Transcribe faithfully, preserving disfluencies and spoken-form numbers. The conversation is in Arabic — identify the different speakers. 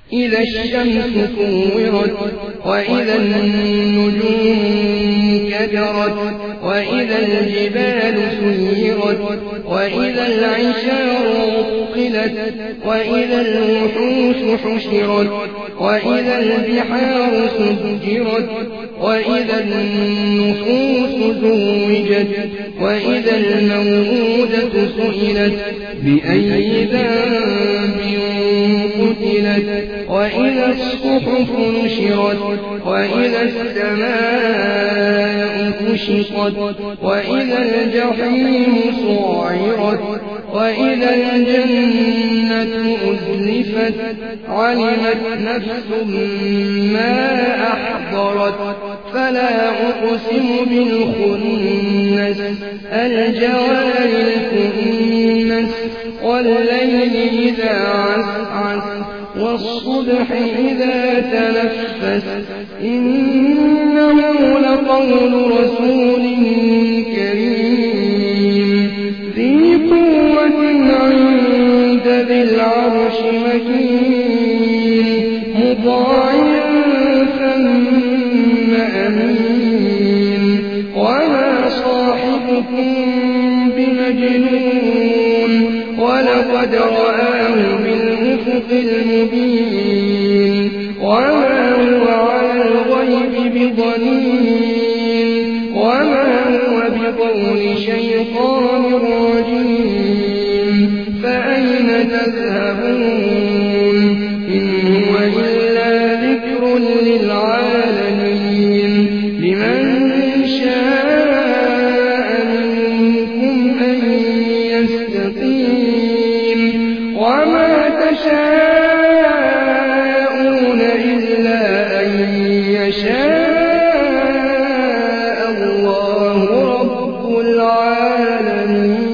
Speaker 1: إذا الشمس كورت وإذا النجوم كدرت وإذا الجبال سيرت وإذا العشار عطلت وإذا الوحوش حشرت وإذا البحار سجرت وإذا النفوس زوجت وإذا الموءودة سئلت بأي ذنب قتلت وإذا الصحف نشرت وإذا السماء كشطت وإذا الجحيم سعرت وإذا الجنة أزلفت علمت نفس ما أحضرت فلا أقسم بالخنس الجوار الكنس والليل إذا عسعس والصبح إذا تنفس إنه لقول رسول كريم ذي قوة عند ذي العرش مكين مطاع ثم أمين وما صاحبكم بمجنون ولقد رآه بالأفق المبين وما هو على الغيب بضنين وما هو بقول شيطان رجيم فأين تذهبون إن هو إلا ذكر للعالمين لمن شاء منكم أن يستقيم وما تشاءون إلا أن يشاء الله رب العالمين.